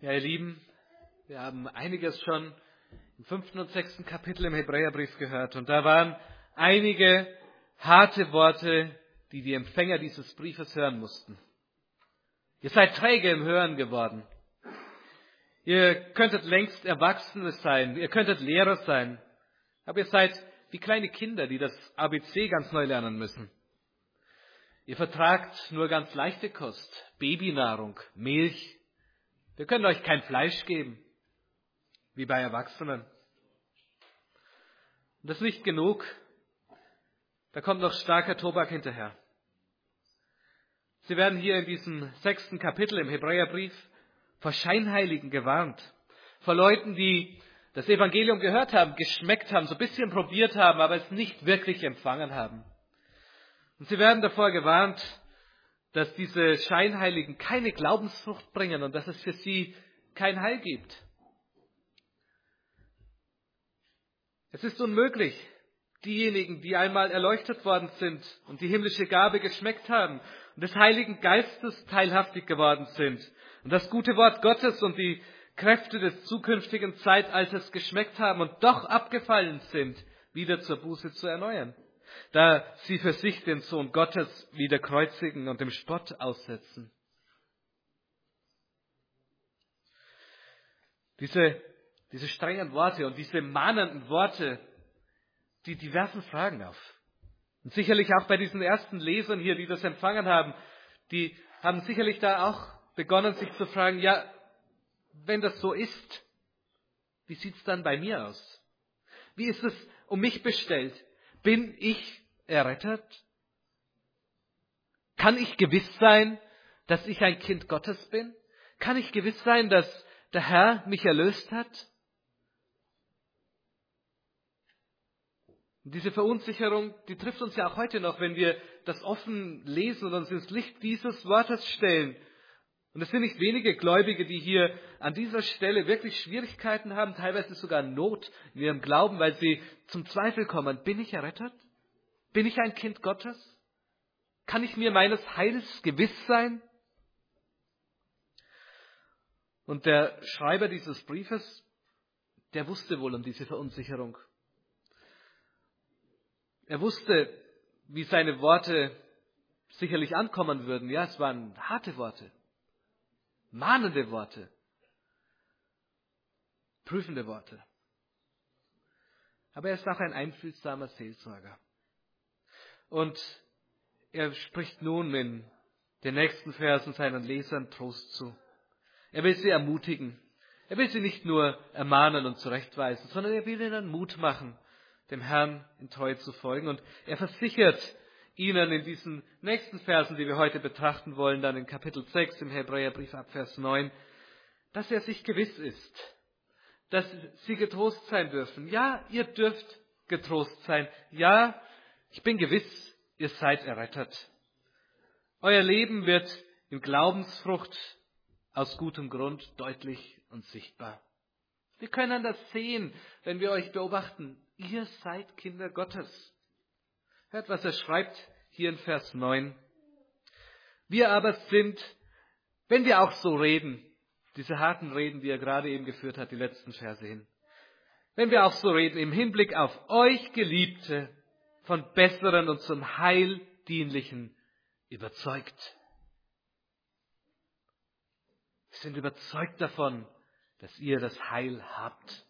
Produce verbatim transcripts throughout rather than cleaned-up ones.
Ja, ihr Lieben, wir haben einiges schon im fünften und sechsten Kapitel im Hebräerbrief gehört. Und da waren einige harte Worte, die die Empfänger dieses Briefes hören mussten. Ihr seid träge im Hören geworden. Ihr könntet längst Erwachsene sein, ihr könntet Lehrer sein. Aber ihr seid wie kleine Kinder, die das A B C ganz neu lernen müssen. Ihr vertragt nur ganz leichte Kost, Babynahrung, Milch. Wir können euch kein Fleisch geben, wie bei Erwachsenen. Und das ist nicht genug. Da kommt noch starker Tobak hinterher. Sie werden hier in diesem sechsten Kapitel im Hebräerbrief vor Scheinheiligen gewarnt. Vor Leuten, die das Evangelium gehört haben, geschmeckt haben, so ein bisschen probiert haben, aber es nicht wirklich empfangen haben. Und sie werden davor gewarnt, dass diese Scheinheiligen keine Glaubensfrucht bringen und dass es für sie kein Heil gibt. Es ist unmöglich, diejenigen, die einmal erleuchtet worden sind und die himmlische Gabe geschmeckt haben und des Heiligen Geistes teilhaftig geworden sind und das gute Wort Gottes und die Kräfte des zukünftigen Zeitalters geschmeckt haben und doch abgefallen sind, wieder zur Buße zu erneuern, da sie für sich den Sohn Gottes wieder kreuzigen und dem Spott aussetzen. Diese, diese strengen Worte und diese mahnenden Worte, die, die werfen Fragen auf. Und sicherlich auch bei diesen ersten Lesern hier, die das empfangen haben, die haben sicherlich da auch begonnen, sich zu fragen, ja, wenn das so ist, wie sieht's dann bei mir aus? Wie ist es um mich bestellt? Bin ich errettet? Kann ich gewiss sein, dass ich ein Kind Gottes bin? Kann ich gewiss sein, dass der Herr mich erlöst hat? Und diese Verunsicherung, die trifft uns ja auch heute noch, wenn wir das offen lesen und uns ins Licht dieses Wortes stellen. Und es sind nicht wenige Gläubige, die hier an dieser Stelle wirklich Schwierigkeiten haben, teilweise sogar Not in ihrem Glauben, weil sie zum Zweifel kommen. Bin ich errettet? Bin ich ein Kind Gottes? Kann ich mir meines Heils gewiss sein? Und der Schreiber dieses Briefes, der wusste wohl um diese Verunsicherung. Er wusste, wie seine Worte sicherlich ankommen würden. Ja, es waren harte Worte, mahnende Worte, prüfende Worte. Aber er ist auch ein einfühlsamer Seelsorger. Und er spricht nun in den nächsten Versen seinen Lesern Trost zu. Er will sie ermutigen. Er will sie nicht nur ermahnen und zurechtweisen, sondern er will ihnen Mut machen, dem Herrn in Treue zu folgen. Und er versichert ihnen in diesen nächsten Versen, die wir heute betrachten wollen, dann in Kapitel sechs im Hebräerbrief ab Vers neun, dass er sich gewiss ist, dass sie getrost sein dürfen. Ja, ihr dürft getrost sein. Ja, ich bin gewiss, ihr seid errettet. Euer Leben wird in Glaubensfrucht aus gutem Grund deutlich und sichtbar. Wir können das sehen, wenn wir euch beobachten. Ihr seid Kinder Gottes. Hört, was er schreibt hier in Vers neun. Wir aber sind, wenn wir auch so reden, diese harten Reden, die er gerade eben geführt hat, die letzten Verse hin, wenn wir auch so reden, im Hinblick auf euch Geliebte, von besseren und zum Heil dienlichen überzeugt. Wir sind überzeugt davon, dass ihr das Heil habt.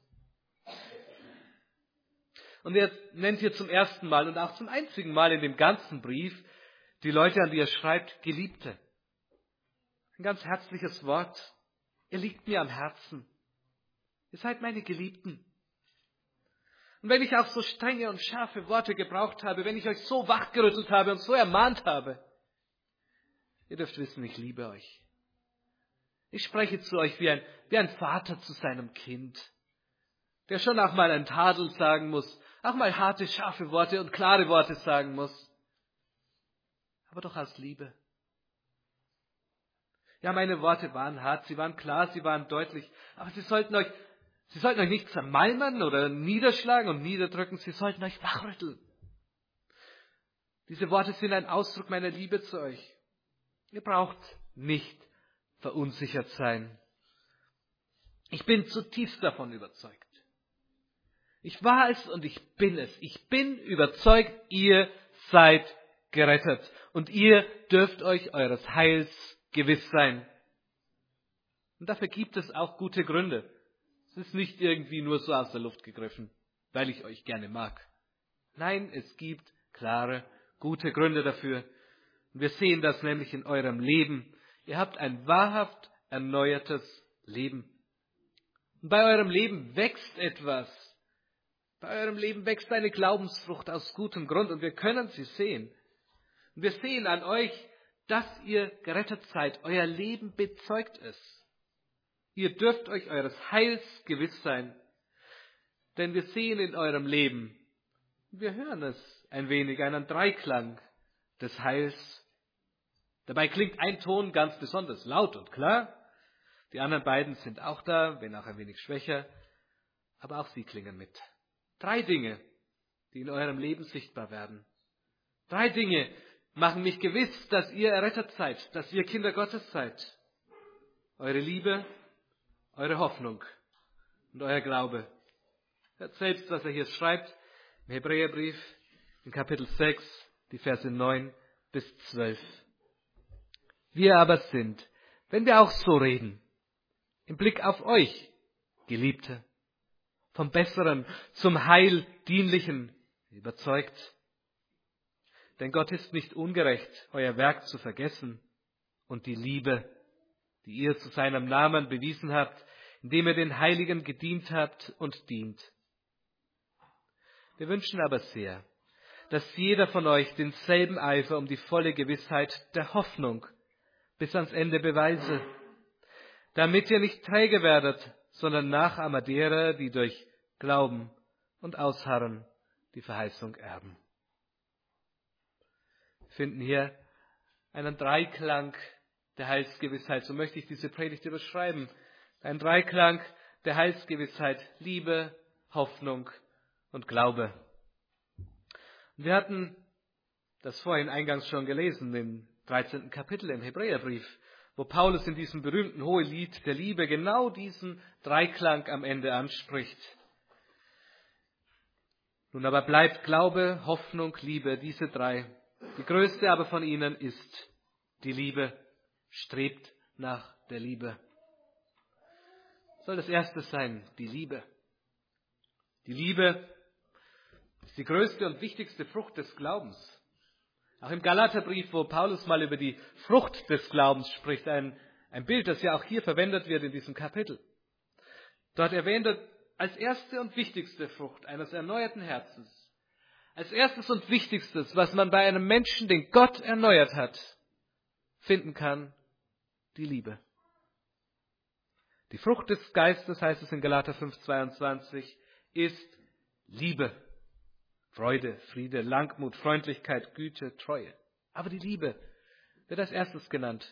Und er nennt hier zum ersten Mal und auch zum einzigen Mal in dem ganzen Brief die Leute, an die er schreibt, Geliebte. Ein ganz herzliches Wort. Ihr liegt mir am Herzen. Ihr seid meine Geliebten. Und wenn ich auch so strenge und scharfe Worte gebraucht habe, wenn ich euch so wachgerüttelt habe und so ermahnt habe, ihr dürft wissen, ich liebe euch. Ich spreche zu euch wie ein, wie ein Vater zu seinem Kind, der schon auch mal ein Tadel sagen muss, auch mal harte, scharfe Worte und klare Worte sagen muss, aber doch aus Liebe. Ja, meine Worte waren hart, sie waren klar, sie waren deutlich, aber sie sollten euch, sie sollten euch nicht zermalmern oder niederschlagen und niederdrücken, sie sollten euch wachrütteln. Diese Worte sind ein Ausdruck meiner Liebe zu euch. Ihr braucht nicht verunsichert sein. Ich bin zutiefst davon überzeugt. Ich war es und ich bin es. Ich bin überzeugt, ihr seid gerettet. Und ihr dürft euch eures Heils gewiss sein. Und dafür gibt es auch gute Gründe. Es ist nicht irgendwie nur so aus der Luft gegriffen, weil ich euch gerne mag. Nein, es gibt klare, gute Gründe dafür. Und wir sehen das nämlich in eurem Leben. Ihr habt ein wahrhaft erneuertes Leben. Und bei eurem Leben wächst etwas. Bei eurem Leben wächst eine Glaubensfrucht aus gutem Grund und wir können sie sehen. Und wir sehen an euch, dass ihr gerettet seid. Euer Leben bezeugt es. Ihr dürft euch eures Heils gewiss sein. Denn wir sehen in eurem Leben, wir hören es ein wenig, einen Dreiklang des Heils. Dabei klingt ein Ton ganz besonders laut und klar. Die anderen beiden sind auch da, wenn auch ein wenig schwächer. Aber auch sie klingen mit. Drei Dinge, die in eurem Leben sichtbar werden. Drei Dinge machen mich gewiss, dass ihr errettet seid, dass ihr Kinder Gottes seid. Eure Liebe, eure Hoffnung und euer Glaube. Hört selbst, was er hier schreibt im Hebräerbrief in Kapitel sechs, die Verse neun bis zwölf. Wir aber sind, wenn wir auch so reden, im Blick auf euch, Geliebte, vom Besseren zum Heil dienlichen überzeugt. Denn Gott ist nicht ungerecht, euer Werk zu vergessen und die Liebe, die ihr zu seinem Namen bewiesen habt, indem ihr den Heiligen gedient habt und dient. Wir wünschen aber sehr, dass jeder von euch denselben Eifer um die volle Gewissheit der Hoffnung bis ans Ende beweise, damit ihr nicht träge werdet, sondern Nachahmer derer, die durch Glauben und Ausharren die Verheißung erben. Wir finden hier einen Dreiklang der Heilsgewissheit. So möchte ich diese Predigt überschreiben. Ein Dreiklang der Heilsgewissheit, Liebe, Hoffnung und Glaube. Und wir hatten das vorhin eingangs schon gelesen, im dreizehnten Kapitel im Hebräerbrief, wo Paulus in diesem berühmten Hohelied der Liebe genau diesen Dreiklang am Ende anspricht. Nun aber bleibt Glaube, Hoffnung, Liebe, diese drei. Die größte aber von ihnen ist die Liebe. Strebt nach der Liebe. Soll das erste sein, die Liebe. Die Liebe ist die größte und wichtigste Frucht des Glaubens. Auch im Galaterbrief, wo Paulus mal über die Frucht des Glaubens spricht, ein, ein Bild, das ja auch hier verwendet wird in diesem Kapitel. Dort erwähnt er als erste und wichtigste Frucht eines erneuerten Herzens, als erstes und wichtigstes, was man bei einem Menschen, den Gott erneuert hat, finden kann, die Liebe. Die Frucht des Geistes, heißt es in Galater fünf, zweiundzwanzig, ist Liebe. Freude, Friede, Langmut, Freundlichkeit, Güte, Treue. Aber die Liebe wird als erstes genannt.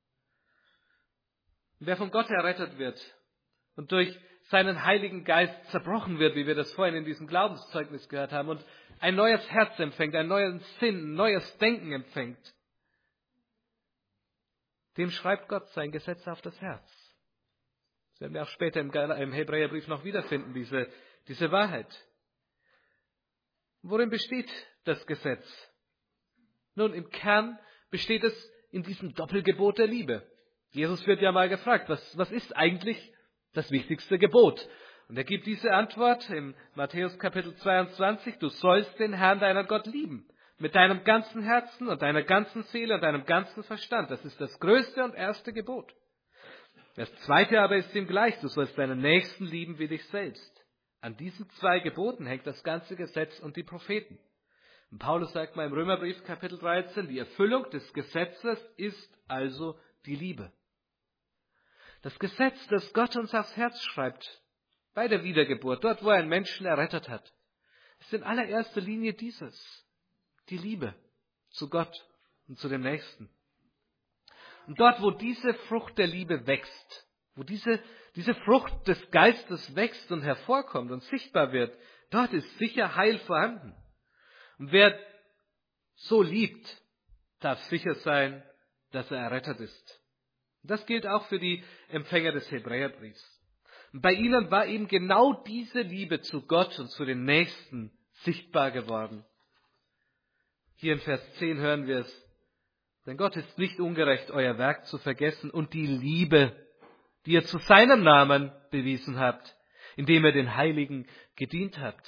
Und wer von Gott errettet wird und durch seinen Heiligen Geist zerbrochen wird, wie wir das vorhin in diesem Glaubenszeugnis gehört haben, und ein neues Herz empfängt, einen neuen Sinn, ein neues Denken empfängt, dem schreibt Gott sein Gesetz auf das Herz. Das werden wir auch später im, im Hebräerbrief noch wiederfinden, diese, diese Wahrheit. Worin besteht das Gesetz? Nun, im Kern besteht es in diesem Doppelgebot der Liebe. Jesus wird ja mal gefragt, was, was ist eigentlich das wichtigste Gebot? Und er gibt diese Antwort im Matthäus Kapitel zweiundzwanzig, du sollst den Herrn, deinen Gott, lieben. Mit deinem ganzen Herzen und deiner ganzen Seele und deinem ganzen Verstand. Das ist das größte und erste Gebot. Das zweite aber ist ihm gleich, du sollst deinen Nächsten lieben wie dich selbst. An diesen zwei Geboten hängt das ganze Gesetz und die Propheten. Und Paulus sagt mal im Römerbrief Kapitel dreizehn, die Erfüllung des Gesetzes ist also die Liebe. Das Gesetz, das Gott uns aufs Herz schreibt, bei der Wiedergeburt, dort wo er einen Menschen errettet hat, ist in allererster Linie dieses, die Liebe zu Gott und zu dem Nächsten. Und dort, wo diese Frucht der Liebe wächst, wo diese, diese Frucht des Geistes wächst und hervorkommt und sichtbar wird, dort ist sicher Heil vorhanden. Und wer so liebt, darf sicher sein, dass er errettet ist. Und das gilt auch für die Empfänger des Hebräerbriefs. Und bei ihnen war eben genau diese Liebe zu Gott und zu den Nächsten sichtbar geworden. Hier in Vers zehn hören wir es. Denn Gott ist nicht ungerecht, euer Werk zu vergessen und die Liebe, die ihr zu seinem Namen bewiesen habt, indem ihr den Heiligen gedient habt.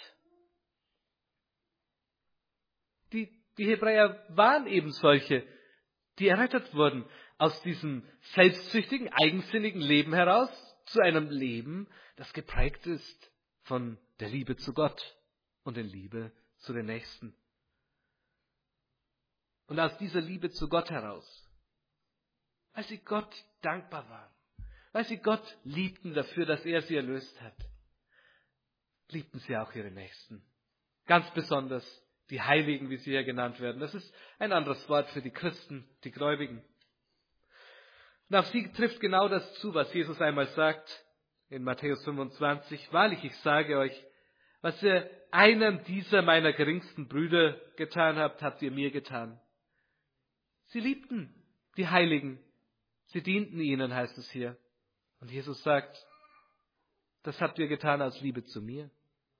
Die, die Hebräer waren eben solche, die errettet wurden aus diesem selbstsüchtigen, eigensinnigen Leben heraus zu einem Leben, das geprägt ist von der Liebe zu Gott und der Liebe zu den Nächsten. Und aus dieser Liebe zu Gott heraus, weil sie Gott dankbar waren, weil sie Gott liebten dafür, dass er sie erlöst hat, liebten sie auch ihre Nächsten. Ganz besonders die Heiligen, wie sie hier genannt werden. Das ist ein anderes Wort für die Christen, die Gläubigen. Und auf sie trifft genau das zu, was Jesus einmal sagt in Matthäus fünfundzwanzig. Wahrlich, ich sage euch, was ihr einem dieser meiner geringsten Brüder getan habt, habt ihr mir getan. Sie liebten die Heiligen. Sie dienten ihnen, heißt es hier. Und Jesus sagt, das habt ihr getan aus Liebe zu mir.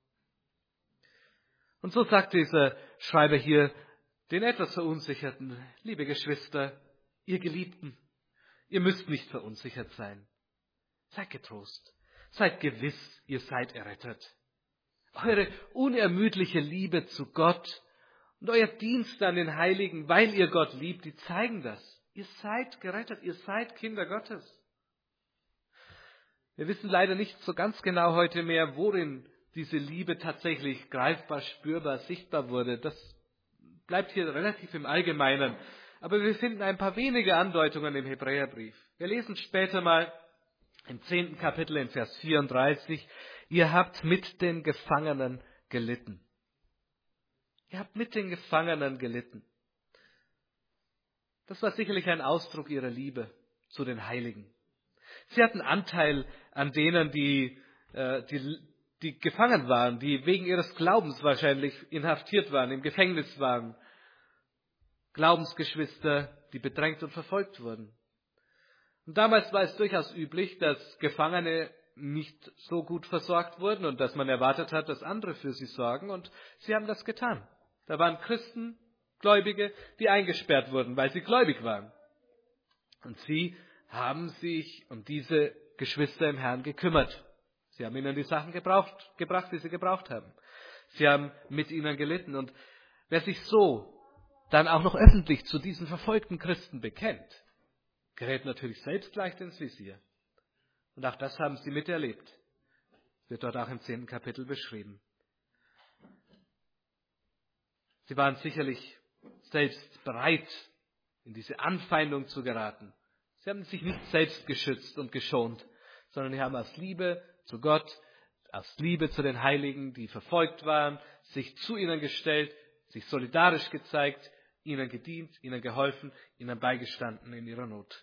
Und so sagt dieser Schreiber hier den etwas Verunsicherten, liebe Geschwister, ihr Geliebten, ihr müsst nicht verunsichert sein. Seid getrost, seid gewiss, ihr seid errettet. Eure unermüdliche Liebe zu Gott und euer Dienst an den Heiligen, weil ihr Gott liebt, die zeigen das. Ihr seid gerettet, ihr seid Kinder Gottes. Wir wissen leider nicht so ganz genau heute mehr, worin diese Liebe tatsächlich greifbar, spürbar, sichtbar wurde. Das bleibt hier relativ im Allgemeinen. Aber wir finden ein paar wenige Andeutungen im Hebräerbrief. Wir lesen später mal im zehnten Kapitel in Vers vierunddreißig, ihr habt mit den Gefangenen gelitten. Ihr habt mit den Gefangenen gelitten. Das war sicherlich ein Ausdruck ihrer Liebe zu den Heiligen. Sie hatten Anteil an denen, die, äh, die, die gefangen waren, die wegen ihres Glaubens wahrscheinlich inhaftiert waren, im Gefängnis waren. Glaubensgeschwister, die bedrängt und verfolgt wurden. Und damals war es durchaus üblich, dass Gefangene nicht so gut versorgt wurden und dass man erwartet hat, dass andere für sie sorgen. Und sie haben das getan. Da waren Christen, Gläubige, die eingesperrt wurden, weil sie gläubig waren. Und sie haben sich um diese Geschwister im Herrn gekümmert. Sie haben ihnen die Sachen gebraucht, gebracht, die sie gebraucht haben. Sie haben mit ihnen gelitten. Und wer sich so dann auch noch öffentlich zu diesen verfolgten Christen bekennt, gerät natürlich selbst leicht ins Visier. Und auch das haben sie miterlebt. Wird dort auch im zehnten Kapitel beschrieben. Sie waren sicherlich selbst bereit, in diese Anfeindung zu geraten. Sie haben sich nicht selbst geschützt und geschont, sondern sie haben aus Liebe zu Gott, aus Liebe zu den Heiligen, die verfolgt waren, sich zu ihnen gestellt, sich solidarisch gezeigt, ihnen gedient, ihnen geholfen, ihnen beigestanden in ihrer Not.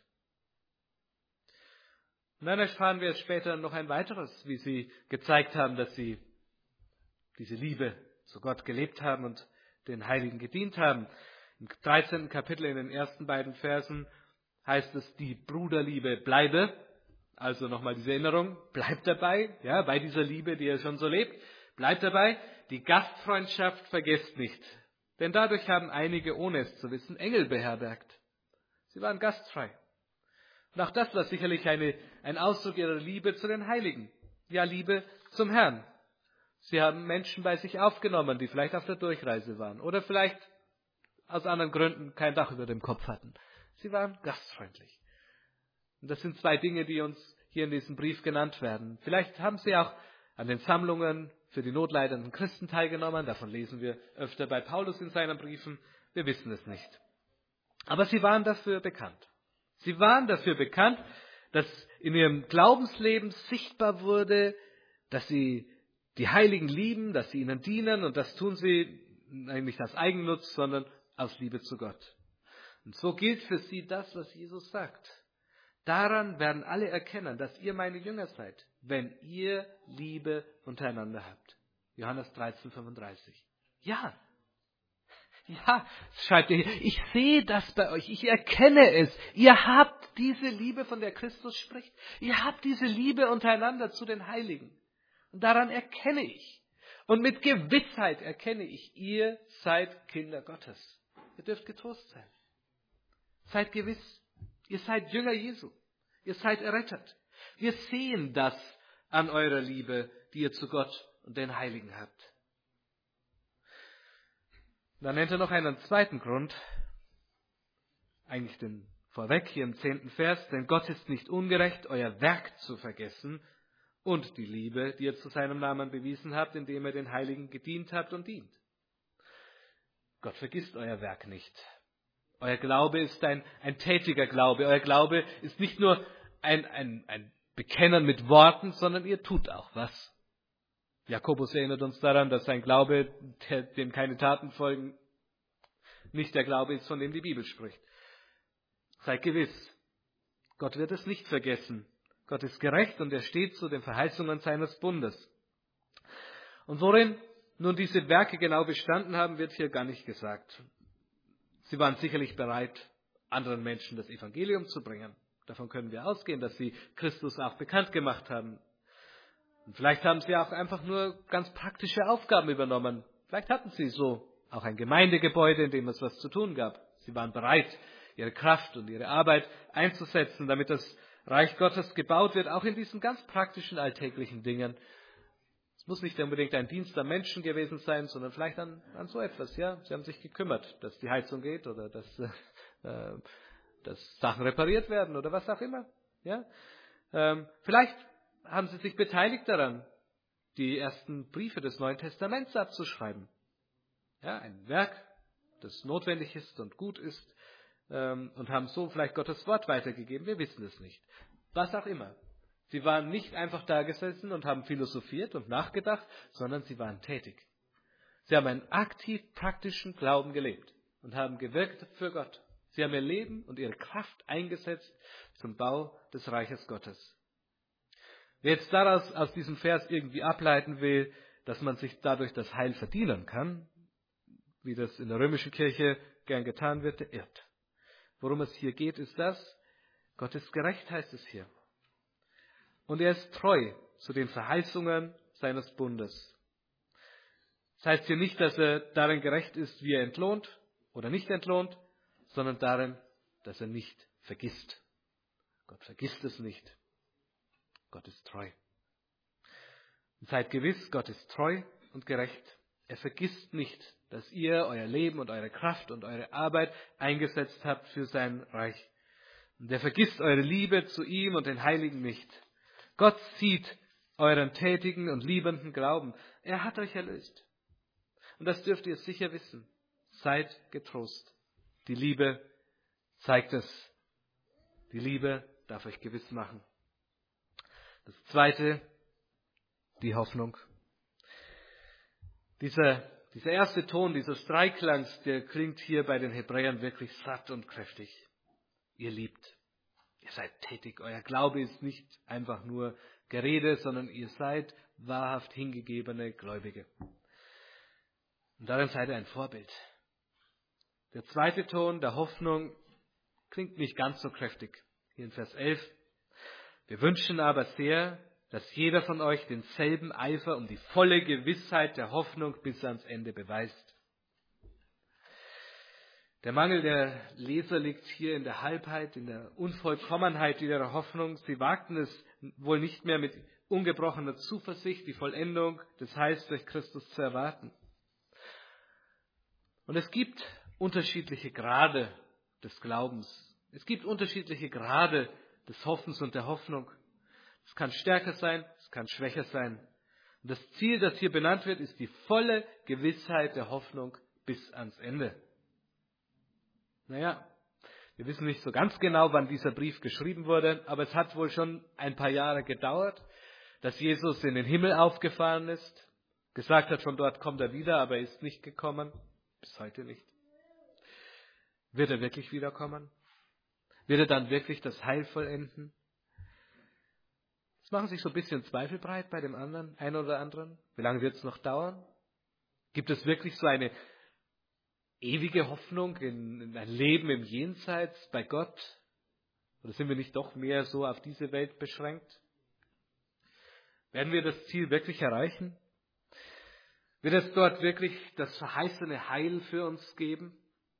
Und dann erfahren wir später noch ein weiteres, wie sie gezeigt haben, dass sie diese Liebe zu Gott gelebt haben und den Heiligen gedient haben. Im dreizehnten Kapitel in den ersten beiden Versen heißt es, die Bruderliebe bleibe. Also nochmal diese Erinnerung, bleibt dabei, ja, bei dieser Liebe, die ihr schon so lebt, bleibt dabei. Die Gastfreundschaft vergesst nicht, denn dadurch haben einige, ohne es zu wissen, Engel beherbergt. Sie waren gastfrei. Und auch das war sicherlich eine, ein Ausdruck ihrer Liebe zu den Heiligen. Ja, Liebe zum Herrn. Sie haben Menschen bei sich aufgenommen, die vielleicht auf der Durchreise waren oder vielleicht aus anderen Gründen kein Dach über dem Kopf hatten. Sie waren gastfreundlich. Und das sind zwei Dinge, die uns hier in diesem Brief genannt werden. Vielleicht haben sie auch an den Sammlungen für die notleidenden Christen teilgenommen. Davon lesen wir öfter bei Paulus in seinen Briefen. Wir wissen es nicht. Aber sie waren dafür bekannt. Sie waren dafür bekannt, dass in ihrem Glaubensleben sichtbar wurde, dass sie die Heiligen lieben, dass sie ihnen dienen, und das tun sie nicht aus Eigennutz, sondern aus Liebe zu Gott. Und so gilt für sie das, was Jesus sagt. Daran werden alle erkennen, dass ihr meine Jünger seid, wenn ihr Liebe untereinander habt. Johannes dreizehn fünfunddreißig. Ja, ja, schreibt er hier, ich sehe das bei euch, ich erkenne es. Ihr habt habt diese Liebe, von der Christus spricht. Ihr habt diese Liebe untereinander zu den Heiligen. Und daran erkenne ich. Und mit Gewissheit erkenne ich, ihr seid Kinder Gottes. Ihr dürft getrost sein. Seid gewiss. Ihr seid Jünger Jesu. Ihr seid errettet. Wir sehen das an eurer Liebe, die ihr zu Gott und den Heiligen habt. Dann nennt er noch einen zweiten Grund, eigentlich den vorweg hier im zehnten Vers, denn Gott ist nicht ungerecht, euer Werk zu vergessen und die Liebe, die ihr zu seinem Namen bewiesen habt, indem ihr den Heiligen gedient habt und dient. Gott vergisst euer Werk nicht. Euer Glaube ist ein, ein tätiger Glaube. Euer Glaube ist nicht nur ein, ein, ein Bekennen mit Worten, sondern ihr tut auch was. Jakobus erinnert uns daran, dass sein Glaube, dem keine Taten folgen, nicht der Glaube ist, von dem die Bibel spricht. Seid gewiss, Gott wird es nicht vergessen. Gott ist gerecht und er steht zu den Verheißungen seines Bundes. Und worin nun diese Werke genau bestanden haben, wird hier gar nicht gesagt. Sie waren sicherlich bereit, anderen Menschen das Evangelium zu bringen. Davon können wir ausgehen, dass sie Christus auch bekannt gemacht haben. Und vielleicht haben sie auch einfach nur ganz praktische Aufgaben übernommen. Vielleicht hatten sie so auch ein Gemeindegebäude, in dem es was zu tun gab. Sie waren bereit, ihre Kraft und ihre Arbeit einzusetzen, damit das Reich Gottes gebaut wird, auch in diesen ganz praktischen, alltäglichen Dingen. Es muss nicht unbedingt ein Dienst am Menschen gewesen sein, sondern vielleicht an, an so etwas. Ja, sie haben sich gekümmert, dass die Heizung geht oder dass, äh, dass Sachen repariert werden oder was auch immer. Ja, ähm, vielleicht haben sie sich beteiligt daran, die ersten Briefe des Neuen Testaments abzuschreiben. Ja, ein Werk, das notwendig ist und gut ist, ähm, und haben so vielleicht Gottes Wort weitergegeben. Wir wissen es nicht. Was auch immer. Sie waren nicht einfach da gesessen und haben philosophiert und nachgedacht, sondern sie waren tätig. Sie haben einen aktiv praktischen Glauben gelebt und haben gewirkt für Gott. Sie haben ihr Leben und ihre Kraft eingesetzt zum Bau des Reiches Gottes. Wer jetzt daraus aus diesem Vers irgendwie ableiten will, dass man sich dadurch das Heil verdienen kann, wie das in der römischen Kirche gern getan wird, der irrt. Worum es hier geht, ist das: Gott ist gerecht, heißt es hier. Und er ist treu zu den Verheißungen seines Bundes. Das heißt hier nicht, dass er darin gerecht ist, wie er entlohnt oder nicht entlohnt, sondern darin, dass er nicht vergisst. Gott vergisst es nicht. Gott ist treu. Und seid gewiss, Gott ist treu und gerecht. Er vergisst nicht, dass ihr euer Leben und eure Kraft und eure Arbeit eingesetzt habt für sein Reich. Und er vergisst eure Liebe zu ihm und den Heiligen nicht. Gott sieht euren tätigen und liebenden Glauben. Er hat euch erlöst. Und das dürft ihr sicher wissen. Seid getrost. Die Liebe zeigt es. Die Liebe darf euch gewiss machen. Das Zweite, die Hoffnung. Dieser, dieser erste Ton, dieser Dreiklangs, der klingt hier bei den Hebräern wirklich satt und kräftig. Ihr liebt. Ihr seid tätig. Euer Glaube ist nicht einfach nur Gerede, sondern ihr seid wahrhaft hingegebene Gläubige. Und darin seid ihr ein Vorbild. Der zweite Ton der Hoffnung klingt nicht ganz so kräftig. Hier in Vers elf. Wir wünschen aber sehr, dass jeder von euch denselben Eifer und die volle Gewissheit der Hoffnung bis ans Ende beweist. Der Mangel der Leser liegt hier in der Halbheit, in der Unvollkommenheit ihrer Hoffnung. Sie wagten es wohl nicht mehr mit ungebrochener Zuversicht, die Vollendung des Heils durch Christus zu erwarten. Und es gibt unterschiedliche Grade des Glaubens. Es gibt unterschiedliche Grade des Hoffens und der Hoffnung. Es kann stärker sein, es kann schwächer sein. Und das Ziel, das hier benannt wird, ist die volle Gewissheit der Hoffnung bis ans Ende. Naja, wir wissen nicht so ganz genau, wann dieser Brief geschrieben wurde, aber es hat wohl schon ein paar Jahre gedauert, dass Jesus in den Himmel aufgefahren ist, gesagt hat, von dort kommt er wieder, aber er ist nicht gekommen, bis heute nicht. Wird er wirklich wiederkommen? Wird er dann wirklich das Heil vollenden? Es machen sich so ein bisschen Zweifel breit bei dem anderen, einen oder anderen. Wie lange wird es noch dauern? Gibt es wirklich so eine ewige Hoffnung in, in ein Leben im Jenseits bei Gott? Oder sind wir nicht doch mehr so auf diese Welt beschränkt? Werden wir das Ziel wirklich erreichen? Wird es dort wirklich das verheißene Heil für uns geben?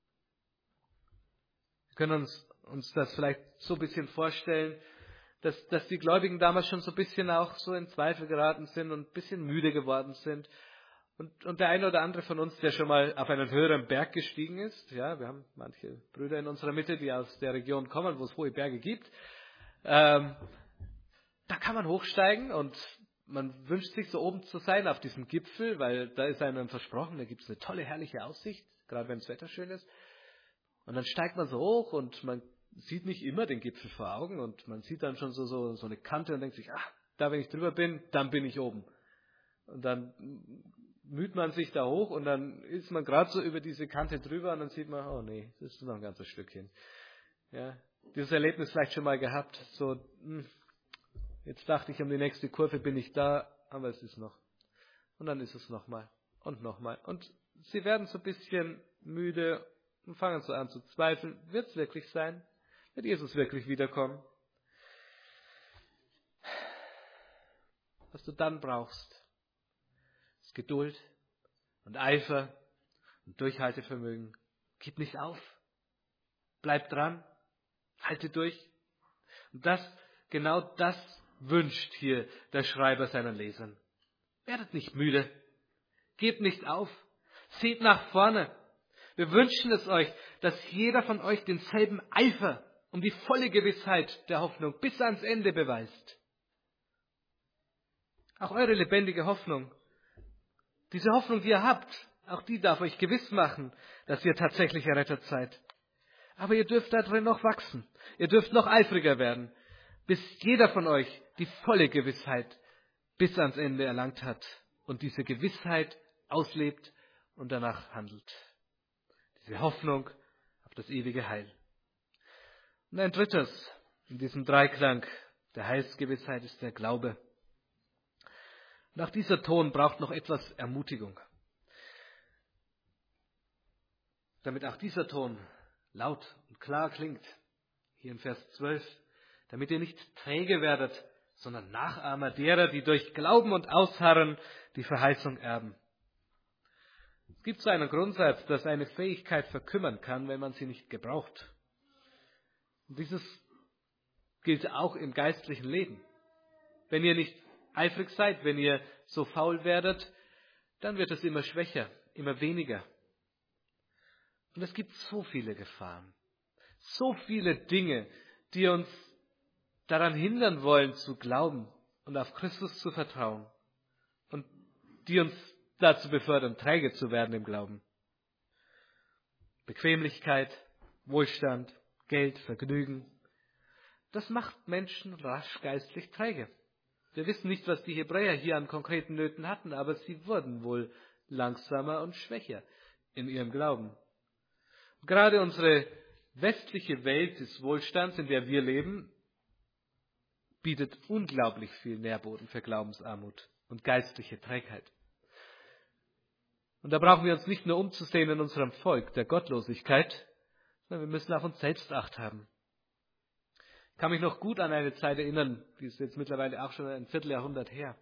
Wir können uns, uns das vielleicht so ein bisschen vorstellen, dass, dass die Gläubigen damals schon so ein bisschen auch so in Zweifel geraten sind und ein bisschen müde geworden sind. Und, und der eine oder andere von uns, der schon mal auf einen höheren Berg gestiegen ist, ja, wir haben manche Brüder in unserer Mitte, die aus der Region kommen, wo es hohe Berge gibt, ähm, da kann man hochsteigen und man wünscht sich so oben zu sein auf diesem Gipfel, weil da ist einem versprochen, da gibt es eine tolle, herrliche Aussicht, gerade wenn das Wetter schön ist. Und dann steigt man so hoch und man sieht nicht immer den Gipfel vor Augen und man sieht dann schon so, so, so eine Kante und denkt sich, ach, da wenn ich drüber bin, dann bin ich oben. Und dann müht man sich da hoch und dann ist man gerade so über diese Kante drüber und dann sieht man, oh nee, das ist noch ein ganzes Stückchen. Ja, dieses Erlebnis vielleicht schon mal gehabt, so, hm, jetzt dachte ich, um die nächste Kurve bin ich da, aber es ist noch. Und dann ist es nochmal und nochmal. Und sie werden so ein bisschen müde und fangen so an zu zweifeln, wird es wirklich sein? Wird Jesus wirklich wiederkommen? Was du dann brauchst, ist Geduld und Eifer und Durchhaltevermögen. Gib nicht auf. Bleib dran. Halte durch. Und das, genau das wünscht hier der Schreiber seinen Lesern. Werdet nicht müde. Gebt nicht auf. Seht nach vorne. Wir wünschen es euch, dass jeder von euch denselben Eifer um die volle Gewissheit der Hoffnung bis ans Ende beweist. Auch eure lebendige Hoffnung, diese Hoffnung, die ihr habt, auch die darf euch gewiss machen, dass ihr tatsächlich errettet seid. Aber ihr dürft da drin noch wachsen. Ihr dürft noch eifriger werden, bis jeder von euch die volle Gewissheit bis ans Ende erlangt hat und diese Gewissheit auslebt und danach handelt. Diese Hoffnung auf das ewige Heil. Und ein drittes in diesem Dreiklang der Heilsgewissheit ist der Glaube. Und auch dieser Ton braucht noch etwas Ermutigung. Damit auch dieser Ton laut und klar klingt, hier in Vers zwölf, damit ihr nicht träge werdet, sondern Nachahmer derer, die durch Glauben und Ausharren die Verheißung erben. Es gibt so einen Grundsatz, dass eine Fähigkeit verkümmern kann, wenn man sie nicht gebraucht. Und dieses gilt auch im geistlichen Leben. Wenn ihr nicht eifrig seid, wenn ihr so faul werdet, dann wird es immer schwächer, immer weniger. Und es gibt so viele Gefahren, so viele Dinge, die uns daran hindern wollen zu glauben und auf Christus zu vertrauen und die uns dazu befördern, träge zu werden im Glauben. Bequemlichkeit, Wohlstand, Geld, Vergnügen, das macht Menschen rasch geistlich träge. Wir wissen nicht, was die Hebräer hier an konkreten Nöten hatten, aber sie wurden wohl langsamer und schwächer in ihrem Glauben. Und gerade unsere westliche Welt des Wohlstands, in der wir leben, bietet unglaublich viel Nährboden für Glaubensarmut und geistliche Trägheit. Und da brauchen wir uns nicht nur umzusehen in unserem Volk der Gottlosigkeit, sondern wir müssen auf uns selbst Acht haben. Ich kann mich noch gut an eine Zeit erinnern, die ist jetzt mittlerweile auch schon ein Vierteljahrhundert her,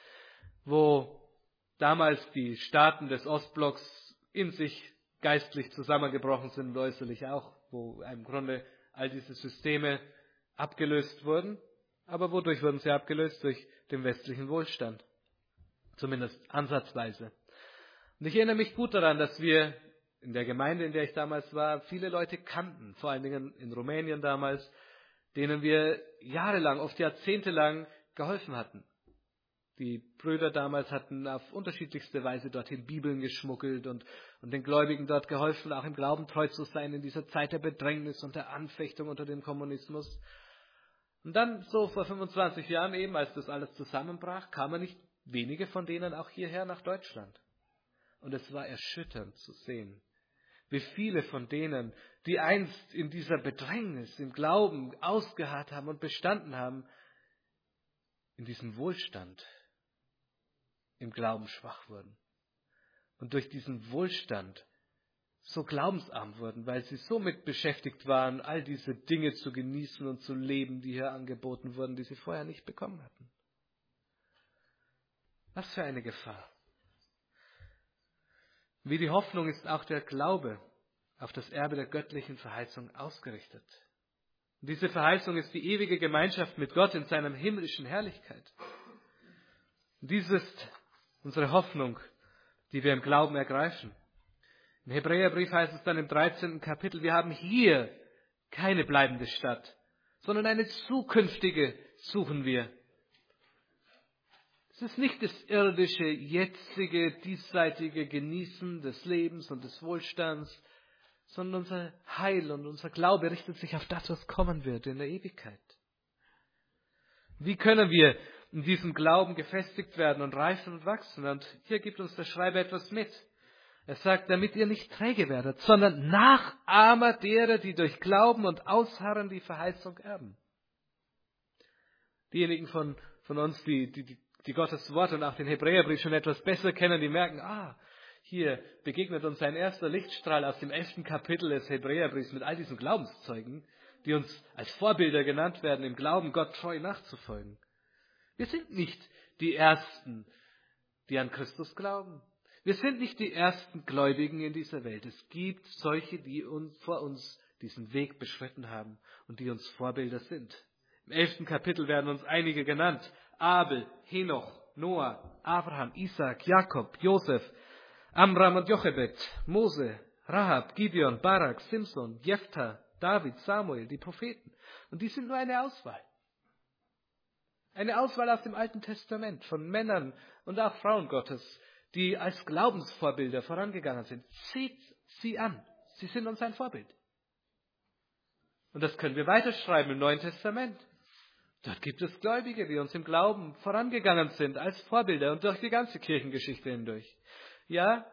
wo damals die Staaten des Ostblocks in sich geistlich zusammengebrochen sind und äußerlich auch, wo im Grunde all diese Systeme abgelöst wurden. Aber wodurch wurden sie abgelöst? Durch den westlichen Wohlstand. Zumindest ansatzweise. Und ich erinnere mich gut daran, dass wir in der Gemeinde, in der ich damals war, viele Leute kannten, vor allen Dingen in Rumänien damals, denen wir jahrelang, oft jahrzehntelang geholfen hatten. Die Brüder damals hatten auf unterschiedlichste Weise dorthin Bibeln geschmuggelt und, und den Gläubigen dort geholfen, auch im Glauben treu zu sein in dieser Zeit der Bedrängnis und der Anfechtung unter dem Kommunismus. Und dann, so vor fünfundzwanzig Jahren eben, als das alles zusammenbrach, kamen nicht wenige von denen auch hierher nach Deutschland. Und es war erschütternd zu sehen, wie viele von denen, die einst in dieser Bedrängnis, im Glauben ausgeharrt haben und bestanden haben, in diesem Wohlstand im Glauben schwach wurden. Und durch diesen Wohlstand so glaubensarm wurden, weil sie so mit beschäftigt waren, all diese Dinge zu genießen und zu leben, die hier angeboten wurden, die sie vorher nicht bekommen hatten. Was für eine Gefahr. Wie die Hoffnung ist auch der Glaube auf das Erbe der göttlichen Verheißung ausgerichtet. Und diese Verheißung ist die ewige Gemeinschaft mit Gott in seiner himmlischen Herrlichkeit. Und dies ist unsere Hoffnung, die wir im Glauben ergreifen. Im Hebräerbrief heißt es dann im dreizehnten Kapitel, wir haben hier keine bleibende Stadt, sondern eine zukünftige suchen wir. Es ist nicht das irdische, jetzige, diesseitige Genießen des Lebens und des Wohlstands, sondern unser Heil und unser Glaube richtet sich auf das, was kommen wird in der Ewigkeit. Wie können wir in diesem Glauben gefestigt werden und reifen und wachsen? Und hier gibt uns der Schreiber etwas mit. Er sagt, damit ihr nicht träge werdet, sondern Nachahmer derer, die durch Glauben und Ausharren die Verheißung erben. Diejenigen von, von uns, die, die, die Gottes Wort und auch den Hebräerbrief schon etwas besser kennen, die merken, ah, hier begegnet uns ein erster Lichtstrahl aus dem elften Kapitel des Hebräerbriefs mit all diesen Glaubenszeugen, die uns als Vorbilder genannt werden, im Glauben Gott treu nachzufolgen. Wir sind nicht die Ersten, die an Christus glauben. Wir sind nicht die ersten Gläubigen in dieser Welt. Es gibt solche, die uns, vor uns diesen Weg beschritten haben und die uns Vorbilder sind. Im elften Kapitel werden uns einige genannt. Abel, Henoch, Noah, Abraham, Isaac, Jakob, Josef, Amram und Jochebed, Mose, Rahab, Gideon, Barak, Simson, Jephthah, David, Samuel, die Propheten. Und die sind nur eine Auswahl. Eine Auswahl aus dem Alten Testament von Männern und auch Frauen Gottes, die als Glaubensvorbilder vorangegangen sind. Seht sie an. Sie sind uns ein Vorbild. Und das können wir weiterschreiben im Neuen Testament. Dort gibt es Gläubige, die uns im Glauben vorangegangen sind als Vorbilder und durch die ganze Kirchengeschichte hindurch. Ja,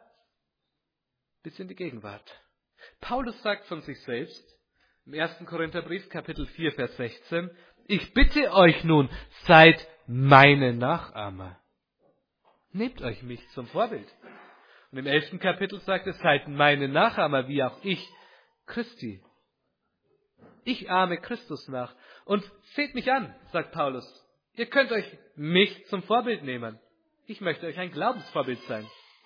bis in die Gegenwart. Paulus sagt von sich selbst im ersten Korintherbrief, Kapitel vier, Vers sechzehn, ich bitte euch nun, seid meine Nachahmer. Nehmt euch mich zum Vorbild. Und im elften Kapitel sagt es, seid meine Nachahmer, wie auch ich, Christi. Ich ahme Christus nach. Und seht mich an, sagt Paulus. Ihr könnt euch mich zum Vorbild nehmen. Ich möchte euch ein Glaubensvorbild sein.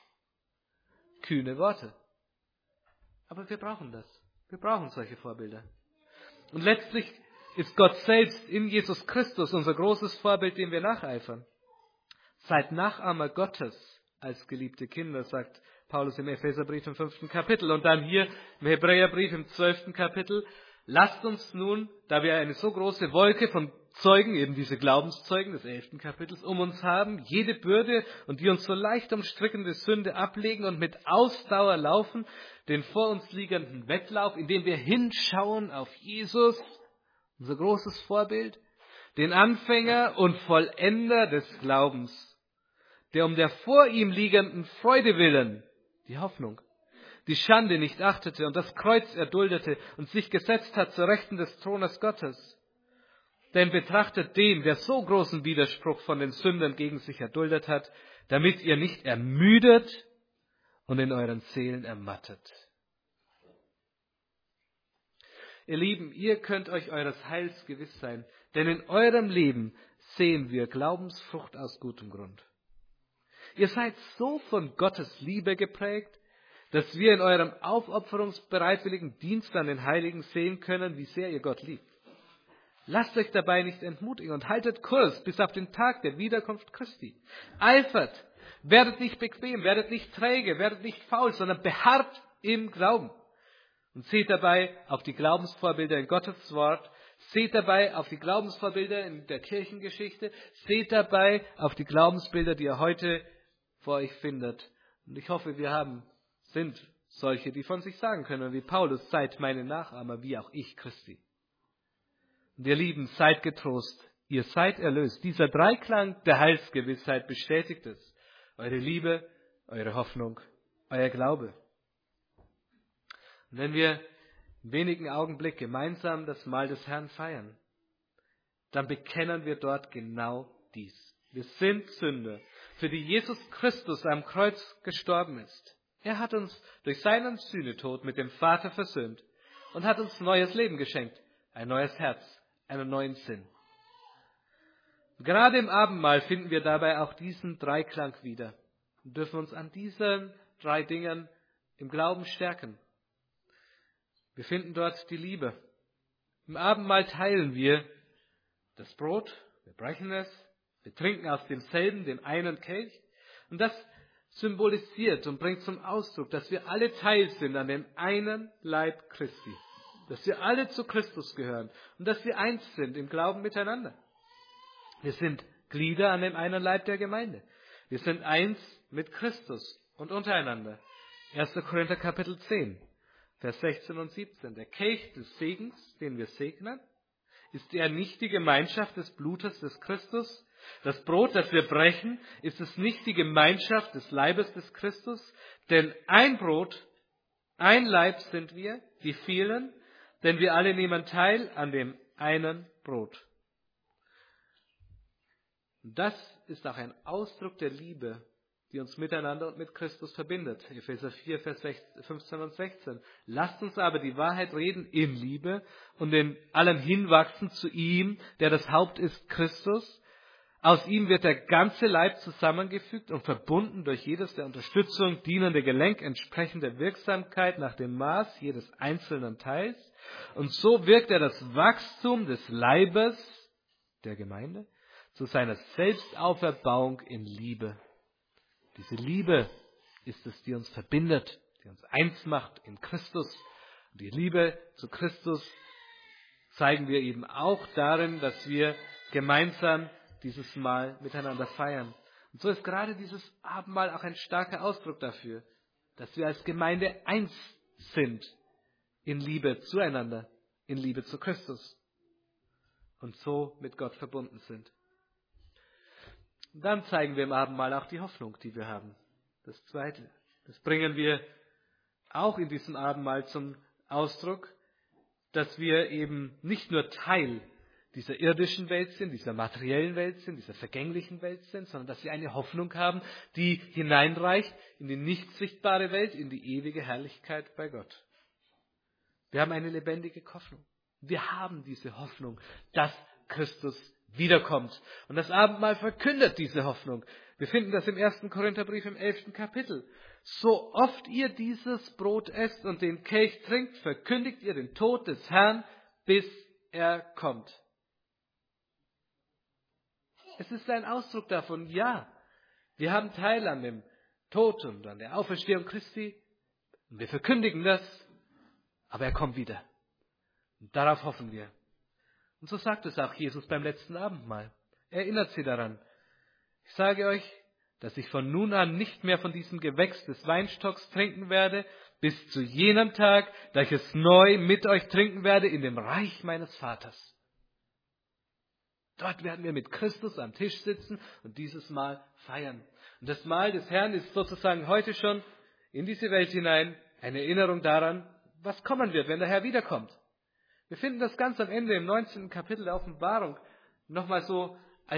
Kühne Worte. Aber wir brauchen das. Wir brauchen solche Vorbilder. Und letztlich ist Gott selbst in Jesus Christus unser großes Vorbild, dem wir nacheifern. Seid Nachahmer Gottes als geliebte Kinder, sagt Paulus im Epheserbrief im fünften Kapitel. Und dann hier im Hebräerbrief im zwölften Kapitel. Lasst uns nun, da wir eine so große Wolke von Zeugen, eben diese Glaubenszeugen des elften Kapitels, um uns haben, jede Bürde und die uns so leicht umstrickende Sünde ablegen und mit Ausdauer laufen, den vor uns liegenden Wettlauf, indem wir hinschauen auf Jesus, unser großes Vorbild, den Anfänger und Vollender des Glaubens, der um der vor ihm liegenden Freude willen, die Hoffnung, die Schande nicht achtete und das Kreuz erduldete und sich gesetzt hat zur Rechten des Thrones Gottes. Denn betrachtet den, der so großen Widerspruch von den Sündern gegen sich erduldet hat, damit ihr nicht ermüdet und in euren Seelen ermattet. Ihr Lieben, ihr könnt euch eures Heils gewiss sein, denn in eurem Leben sehen wir Glaubensfrucht aus gutem Grund. Ihr seid so von Gottes Liebe geprägt, dass wir in eurem aufopferungsbereitwilligen Dienst an den Heiligen sehen können, wie sehr ihr Gott liebt. Lasst euch dabei nicht entmutigen und haltet Kurs bis auf den Tag der Wiederkunft Christi. Eifert, werdet nicht bequem, werdet nicht träge, werdet nicht faul, sondern beharrt im Glauben. Und seht dabei auf die Glaubensvorbilder in Gottes Wort, seht dabei auf die Glaubensvorbilder in der Kirchengeschichte, seht dabei auf die Glaubensbilder, die ihr heute vor euch findet. Und ich hoffe, wir haben sind solche, die von sich sagen können, wie Paulus, seid meine Nachahmer, wie auch ich Christi. Und ihr Lieben, seid getrost, ihr seid erlöst. Dieser Dreiklang der Heilsgewissheit bestätigt es. Eure Liebe, eure Hoffnung, euer Glaube. Und wenn wir in wenigen Augenblicken gemeinsam das Mahl des Herrn feiern, dann bekennen wir dort genau dies. Wir sind Sünder, für die Jesus Christus am Kreuz gestorben ist. Er hat uns durch seinen Sühnetod mit dem Vater versöhnt und hat uns neues Leben geschenkt, ein neues Herz, einen neuen Sinn. Gerade im Abendmahl finden wir dabei auch diesen Dreiklang wieder und dürfen uns an diesen drei Dingen im Glauben stärken. Wir finden dort die Liebe. Im Abendmahl teilen wir das Brot, wir brechen es, wir trinken aus demselben, dem einen Kelch. Und das symbolisiert und bringt zum Ausdruck, dass wir alle Teil sind an dem einen Leib Christi. Dass wir alle zu Christus gehören und dass wir eins sind im Glauben miteinander. Wir sind Glieder an dem einen Leib der Gemeinde. Wir sind eins mit Christus und untereinander. erster Korinther Kapitel zehn, Vers sechzehn und siebzehn. Der Kelch des Segens, den wir segnen, ist er nicht die Gemeinschaft des Blutes des Christus? Das Brot, das wir brechen, ist es nicht die Gemeinschaft des Leibes des Christus? Denn ein Brot, ein Leib sind wir, die vielen, denn wir alle nehmen teil an dem einen Brot. Und das ist auch ein Ausdruck der Liebe, die uns miteinander und mit Christus verbindet. Epheser vier, Vers fünfzehn und sechzehn. Lasst uns aber die Wahrheit reden in Liebe und in allem hinwachsen zu ihm, der das Haupt ist, Christus. Aus ihm wird der ganze Leib zusammengefügt und verbunden durch jedes der Unterstützung dienende Gelenk entsprechend der Wirksamkeit nach dem Maß jedes einzelnen Teils. Und so wirkt er das Wachstum des Leibes, der Gemeinde, zu seiner Selbstauferbauung in Liebe. Diese Liebe ist es, die uns verbindet, die uns eins macht in Christus. Und die Liebe zu Christus zeigen wir eben auch darin, dass wir gemeinsam dieses Mahl miteinander feiern. Und so ist gerade dieses Abendmahl auch ein starker Ausdruck dafür, dass wir als Gemeinde eins sind in Liebe zueinander, in Liebe zu Christus und so mit Gott verbunden sind. Und dann zeigen wir im Abendmahl auch die Hoffnung, die wir haben. Das Zweite, das bringen wir auch in diesem Abendmahl zum Ausdruck, dass wir eben nicht nur Teil dieser irdischen Welt sind, dieser materiellen Welt sind, dieser vergänglichen Welt sind, sondern dass wir eine Hoffnung haben, die hineinreicht in die nicht sichtbare Welt, in die ewige Herrlichkeit bei Gott. Wir haben eine lebendige Hoffnung. Wir haben diese Hoffnung, dass Christus wiederkommt. Und das Abendmahl verkündet diese Hoffnung. Wir finden das im ersten Korintherbrief im elften Kapitel. So oft ihr dieses Brot esst und den Kelch trinkt, verkündigt ihr den Tod des Herrn, bis er kommt. Es ist ein Ausdruck davon, ja, wir haben Teil an dem Tod und an der Auferstehung Christi. Und wir verkündigen das, aber er kommt wieder. Und darauf hoffen wir. Und so sagt es auch Jesus beim letzten Abendmahl. Erinnert sie daran. Ich sage euch, dass ich von nun an nicht mehr von diesem Gewächs des Weinstocks trinken werde, bis zu jenem Tag, da ich es neu mit euch trinken werde in dem Reich meines Vaters. Dort werden wir mit Christus am Tisch sitzen und dieses Mahl feiern. Und das Mahl des Herrn ist sozusagen heute schon in diese Welt hinein eine Erinnerung daran, was kommen wird, wenn der Herr wiederkommt. Wir finden das ganz am Ende im neunzehnten Kapitel der Offenbarung nochmal so als,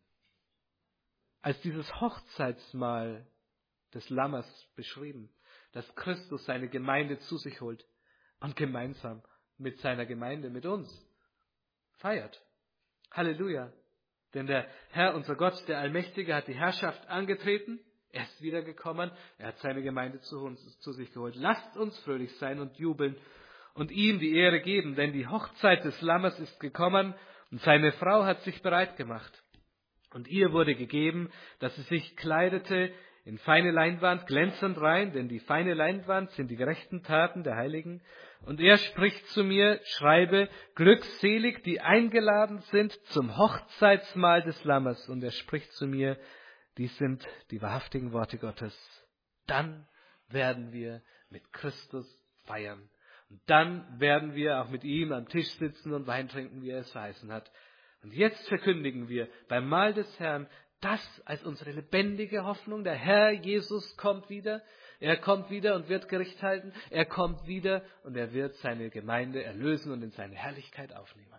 als dieses Hochzeitsmahl des Lammes beschrieben, dass Christus seine Gemeinde zu sich holt und gemeinsam mit seiner Gemeinde, mit uns, feiert. Halleluja! Denn der Herr, unser Gott, der Allmächtige, hat die Herrschaft angetreten, er ist wiedergekommen, er hat seine Gemeinde zu uns, zu sich geholt. Lasst uns fröhlich sein und jubeln und ihm die Ehre geben, denn die Hochzeit des Lammes ist gekommen und seine Frau hat sich bereit gemacht. Und ihr wurde gegeben, dass sie sich kleidete in feine Leinwand, glänzend rein, denn die feine Leinwand sind die gerechten Taten der Heiligen. Und er spricht zu mir, schreibe, glückselig, die eingeladen sind zum Hochzeitsmahl des Lammes. Und er spricht zu mir, dies sind die wahrhaftigen Worte Gottes. Dann werden wir mit Christus feiern. Und dann werden wir auch mit ihm am Tisch sitzen und Wein trinken, wie er es verheißen hat. Und jetzt verkündigen wir beim Mahl des Herrn das als unsere lebendige Hoffnung. Der Herr Jesus kommt wieder. Er kommt wieder und wird Gericht halten. Er kommt wieder und er wird seine Gemeinde erlösen und in seine Herrlichkeit aufnehmen.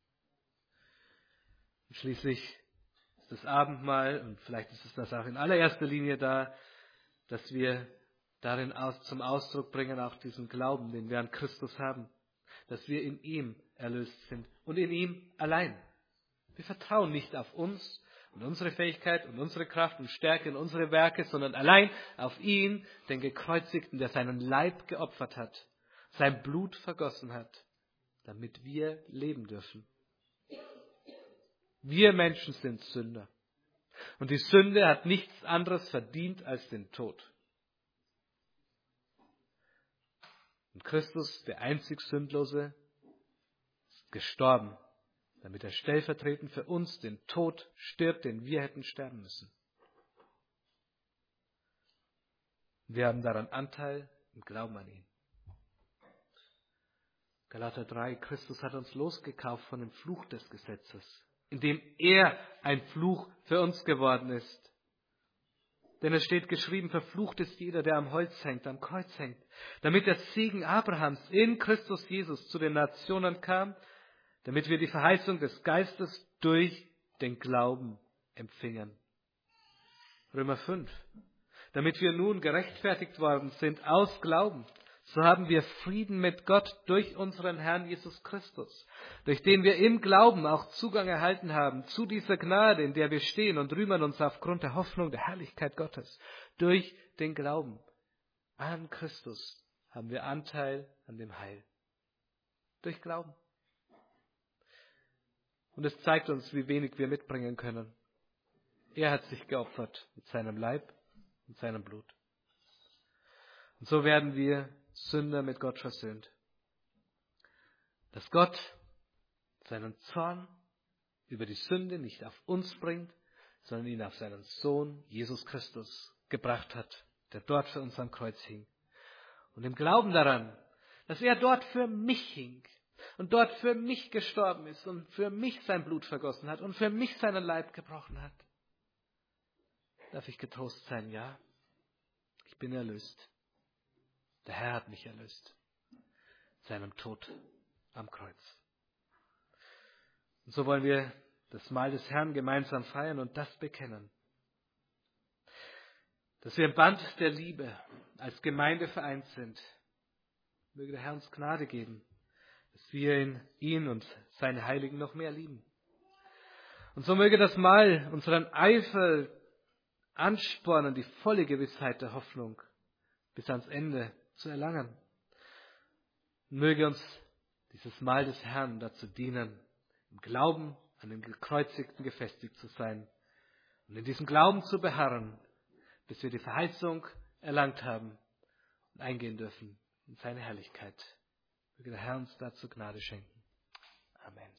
Und schließlich ist das Abendmahl, und vielleicht ist es das auch in allererster Linie da, dass wir darin aus, zum Ausdruck bringen, auch diesen Glauben, den wir an Christus haben, dass wir in ihm erlöst sind und in ihm allein. Wir vertrauen nicht auf uns und unsere Fähigkeit und unsere Kraft und Stärke und unsere Werke, sondern allein auf ihn, den Gekreuzigten, der seinen Leib geopfert hat, sein Blut vergossen hat, damit wir leben dürfen. Wir Menschen sind Sünder. Und die Sünde hat nichts anderes verdient als den Tod. Und Christus, der einzig Sündlose, ist gestorben, damit er stellvertretend für uns den Tod stirbt, den wir hätten sterben müssen. Wir haben daran Anteil und glauben an ihn. Galater drei, Christus hat uns losgekauft von dem Fluch des Gesetzes, indem er ein Fluch für uns geworden ist. Denn es steht geschrieben, verflucht ist jeder, der am Holz hängt, am Kreuz hängt, damit der Segen Abrahams in Christus Jesus zu den Nationen kam, damit wir die Verheißung des Geistes durch den Glauben empfingen. Römer fünf, damit wir nun gerechtfertigt worden sind aus Glauben, so haben wir Frieden mit Gott durch unseren Herrn Jesus Christus, durch den wir im Glauben auch Zugang erhalten haben zu dieser Gnade, in der wir stehen und rühmen uns aufgrund der Hoffnung der Herrlichkeit Gottes. Durch den Glauben an Christus haben wir Anteil an dem Heil. Durch Glauben. Und es zeigt uns, wie wenig wir mitbringen können. Er hat sich geopfert mit seinem Leib und seinem Blut. Und so werden wir Sünder mit Gott versöhnt. Dass Gott seinen Zorn über die Sünde nicht auf uns bringt, sondern ihn auf seinen Sohn Jesus Christus gebracht hat, der dort für uns am Kreuz hing. Und im Glauben daran, dass er dort für mich hing und dort für mich gestorben ist und für mich sein Blut vergossen hat und für mich seinen Leib gebrochen hat, darf ich getrost sein, ja, ich bin erlöst. Der Herr hat mich erlöst, seinem Tod am Kreuz. Und so wollen wir das Mahl des Herrn gemeinsam feiern und das bekennen. Dass wir im Band der Liebe als Gemeinde vereint sind. Möge der Herr uns Gnade geben, dass wir in ihn und seine Heiligen noch mehr lieben. Und so möge das Mahl unseren Eifer anspornen, die volle Gewissheit der Hoffnung bis ans Ende zu erlangen. Und möge uns dieses Mahl des Herrn dazu dienen, im Glauben an den Gekreuzigten gefestigt zu sein und in diesem Glauben zu beharren, bis wir die Verheißung erlangt haben und eingehen dürfen in seine Herrlichkeit. Möge der Herr uns dazu Gnade schenken. Amen.